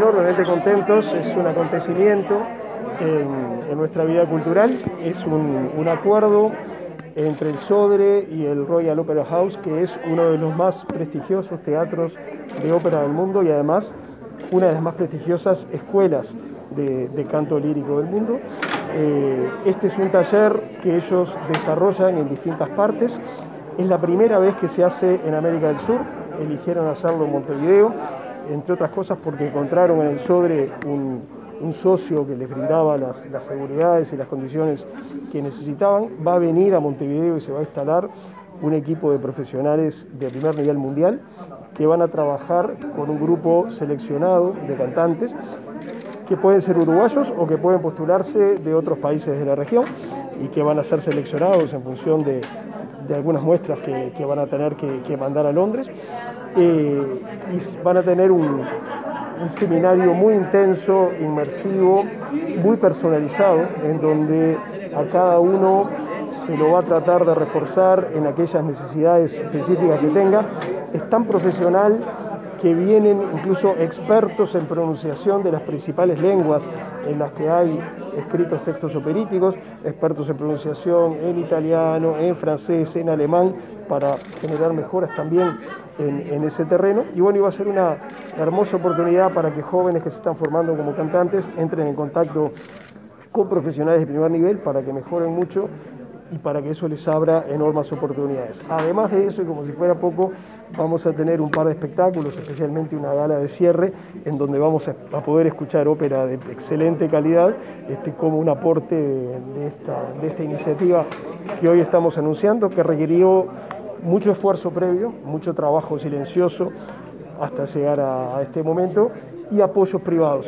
enormemente contentos, es un acontecimiento en nuestra vida cultural, es un acuerdo entre el Sodre y el Royal Opera House, que es uno de los más prestigiosos teatros de ópera del mundo y además una de las más prestigiosas escuelas de canto lírico del mundo. Este es un taller que ellos desarrollan en distintas partes. Es la primera vez que se hace en América del Sur. Eligieron hacerlo en Montevideo, entre otras cosas porque encontraron en el Sodre un socio que les brindaba las seguridades y las condiciones que necesitaban. Va a venir a Montevideo y se va a instalar un equipo de profesionales de primer nivel mundial que van a trabajar con un grupo seleccionado de cantantes que pueden ser uruguayos o que pueden postularse de otros países de la región y que van a ser seleccionados en función de algunas muestras que van a tener que mandar a Londres, y van a tener un seminario muy intenso, inmersivo, muy personalizado, en donde a cada uno se lo va a tratar de reforzar en aquellas necesidades específicas que tenga. Es tan profesional que vienen incluso expertos en pronunciación de las principales lenguas en las que hay escritos textos operíticos, expertos en pronunciación en italiano, en francés, en alemán, para generar mejoras también en ese terreno. Y bueno, iba a ser una hermosa oportunidad para que jóvenes que se están formando como cantantes entren en contacto con profesionales de primer nivel para que mejoren mucho y para que eso les abra enormes oportunidades. Además de eso, y como si fuera poco, vamos a tener un par de espectáculos, especialmente una gala de cierre, en donde vamos a poder escuchar ópera de excelente calidad, como un aporte de esta iniciativa que hoy estamos anunciando, que requirió mucho esfuerzo previo, mucho trabajo silencioso hasta llegar a este momento, y apoyos privados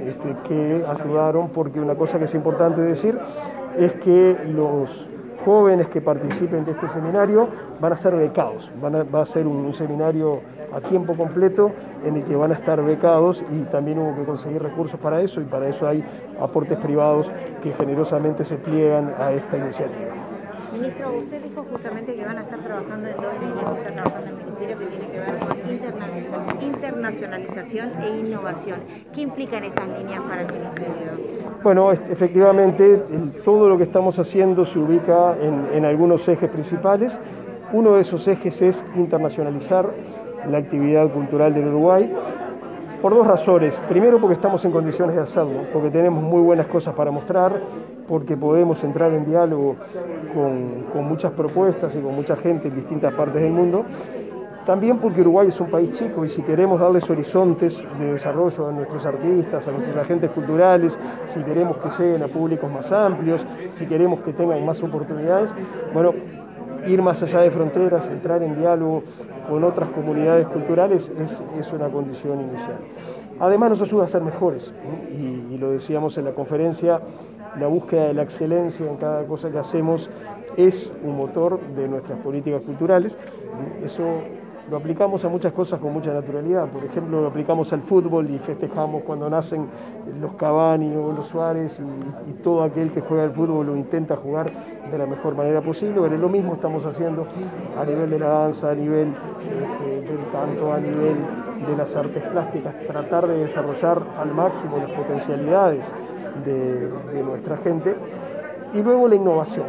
que ayudaron, porque una cosa que es importante decir es que los jóvenes que participen de este seminario van a ser becados, va a ser un seminario a tiempo completo en el que van a estar becados, y también hubo que conseguir recursos para eso, y para eso hay aportes privados que generosamente se pliegan a esta iniciativa. Ministro, usted dijo justamente que van a estar trabajando en dos líneas, que está trabajando en el Ministerio, que tiene que ver con internacionalización e innovación. ¿Qué implican estas líneas para el Ministerio? Bueno, efectivamente, todo lo que estamos haciendo se ubica en algunos ejes principales. Uno de esos ejes es internacionalizar la actividad cultural del Uruguay, por dos razones. Primero, porque estamos en condiciones de hacerlo, porque tenemos muy buenas cosas para mostrar, porque podemos entrar en diálogo con muchas propuestas y con mucha gente en distintas partes del mundo. También porque Uruguay es un país chico, y si queremos darles horizontes de desarrollo a nuestros artistas, a nuestros agentes culturales, si queremos que lleguen a públicos más amplios, si queremos que tengan más oportunidades, bueno, ir más allá de fronteras, entrar en diálogo con otras comunidades culturales es una condición inicial. Además nos ayuda a ser mejores, y lo decíamos en la conferencia, la búsqueda de la excelencia en cada cosa que hacemos es un motor de nuestras políticas culturales. Eso lo aplicamos a muchas cosas con mucha naturalidad. Por ejemplo, lo aplicamos al fútbol y festejamos cuando nacen los Cavani o los Suárez, y todo aquel que juega al fútbol lo intenta jugar de la mejor manera posible. Pero lo mismo estamos haciendo a nivel de la danza, a nivel del canto, a nivel de las artes plásticas, tratar de desarrollar al máximo las potencialidades de nuestra gente. Y luego la innovación.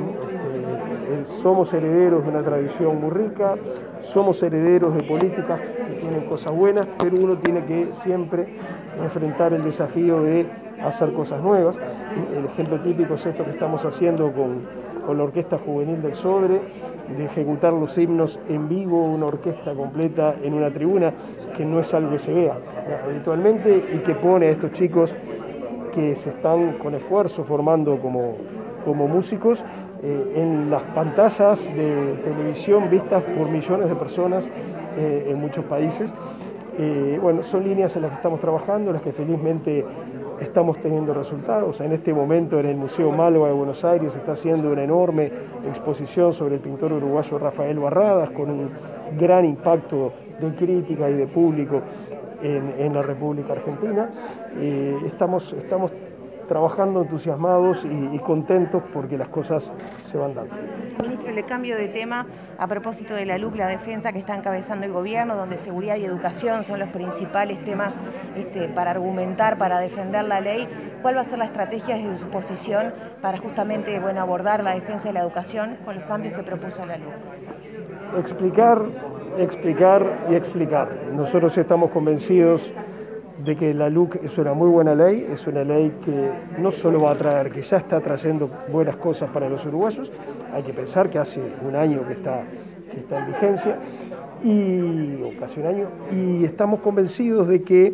Somos herederos de una tradición muy rica, somos herederos de políticas que tienen cosas buenas, pero uno tiene que siempre enfrentar el desafío de hacer cosas nuevas. El ejemplo típico es esto que estamos haciendo con la Orquesta Juvenil del Sodre, de ejecutar los himnos en vivo, una orquesta completa en una tribuna, que no es algo que se vea habitualmente, y que pone a estos chicos que se están con esfuerzo formando como músicos en las pantallas de televisión vistas por millones de personas en muchos países. Bueno, son líneas en las que estamos trabajando, en las que felizmente estamos teniendo resultados. En este momento en el Museo Malva de Buenos Aires se está haciendo una enorme exposición sobre el pintor uruguayo Rafael Barradas, con un gran impacto de crítica y de público en la República Argentina. Estamos trabajando entusiasmados y contentos porque las cosas se van dando. Ministro, le cambio de tema a propósito de la LUC, la defensa que está encabezando el gobierno, donde seguridad y educación son los principales temas para argumentar, para defender la ley. ¿Cuál va a ser la estrategia desde su posición para justamente abordar la defensa de la educación con los cambios que propuso la LUC? Explicar y explicar. Nosotros estamos convencidos de que la LUC es una muy buena ley, es una ley que no solo va a traer, que ya está trayendo buenas cosas para los uruguayos. Hay que pensar que hace un año que está en vigencia, o casi un año, y estamos convencidos de que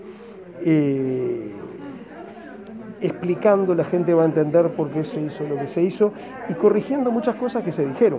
explicando la gente va a entender por qué se hizo lo que se hizo y corrigiendo muchas cosas que se dijeron,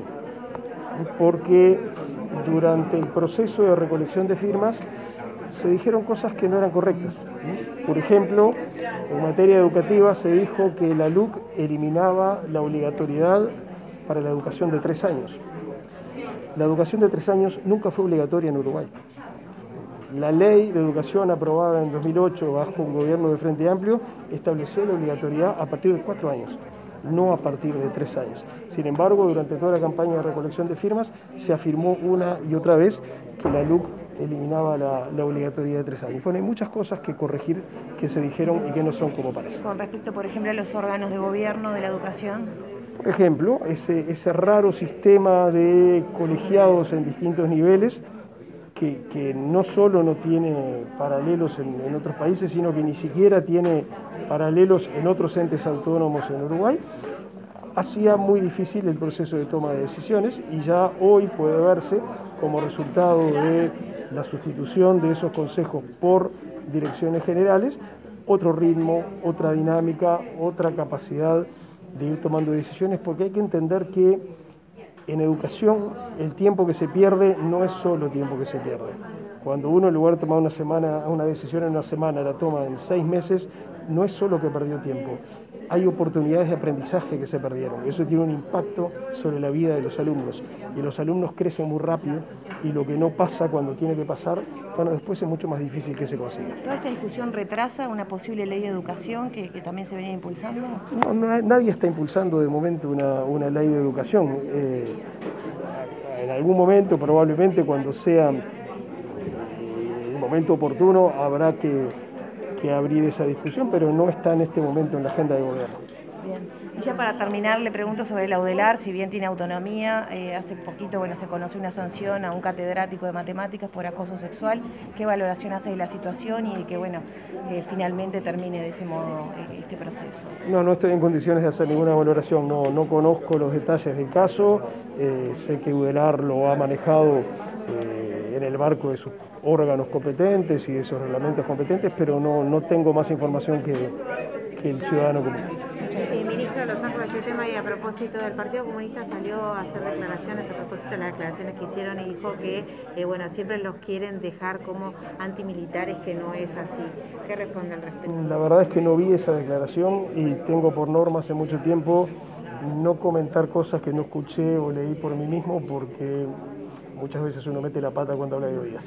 porque durante el proceso de recolección de firmas se dijeron cosas que no eran correctas. Por ejemplo, en materia educativa se dijo que la LUC eliminaba la obligatoriedad para la educación de 3 años. La educación de 3 años nunca fue obligatoria en Uruguay. La ley de educación aprobada en 2008 bajo un gobierno de Frente Amplio estableció la obligatoriedad a partir de 4 años, no a partir de 3 años. Sin embargo, durante toda la campaña de recolección de firmas se afirmó una y otra vez que la LUC eliminaba la obligatoriedad de 3 años. Bueno, hay muchas cosas que corregir que se dijeron y que no son como parece. Con respecto, por ejemplo, a los órganos de gobierno de la educación. Por ejemplo, ese raro sistema de colegiados en distintos niveles que no solo no tiene paralelos en otros países, sino que ni siquiera tiene paralelos en otros entes autónomos en Uruguay, hacía muy difícil el proceso de toma de decisiones y ya hoy puede verse como resultado de la sustitución de esos consejos por direcciones generales, otro ritmo, otra dinámica, otra capacidad de ir tomando decisiones, porque hay que entender que en educación el tiempo que se pierde no es solo tiempo que se pierde. Cuando uno en lugar de tomar una decisión en una semana la toma en 6 meses, no es solo que perdió tiempo. Hay oportunidades de aprendizaje que se perdieron. Eso tiene un impacto sobre la vida de los alumnos. Y los alumnos crecen muy rápido y lo que no pasa cuando tiene que pasar, después es mucho más difícil que se consiga. ¿Toda esta discusión retrasa una posible ley de educación que también se venía impulsando? No, nadie está impulsando de momento una ley de educación. En algún momento, probablemente cuando sea el momento oportuno, habrá que abrir esa discusión, pero no está en este momento en la agenda de gobierno. Bien. Y ya para terminar, le pregunto sobre el Audelar, si bien tiene autonomía, hace poquito se conoció una sanción a un catedrático de matemáticas por acoso sexual. ¿Qué valoración hace de la situación y de que finalmente termine de ese modo este proceso? No estoy en condiciones de hacer ninguna valoración, no conozco los detalles del caso, sé que Audelar lo ha manejado en el marco de sus órganos competentes y de sus reglamentos competentes, pero no tengo más información que el ciudadano común. Ministro, lo saco de este tema y a propósito del Partido Comunista salió a hacer declaraciones a propósito de las declaraciones que hicieron y dijo que siempre los quieren dejar como antimilitares, que no es así. ¿Qué responde al respecto? La verdad es que no vi esa declaración y tengo por norma hace mucho tiempo no comentar cosas que no escuché o leí por mí mismo, porque muchas veces uno mete la pata cuando habla de oídas.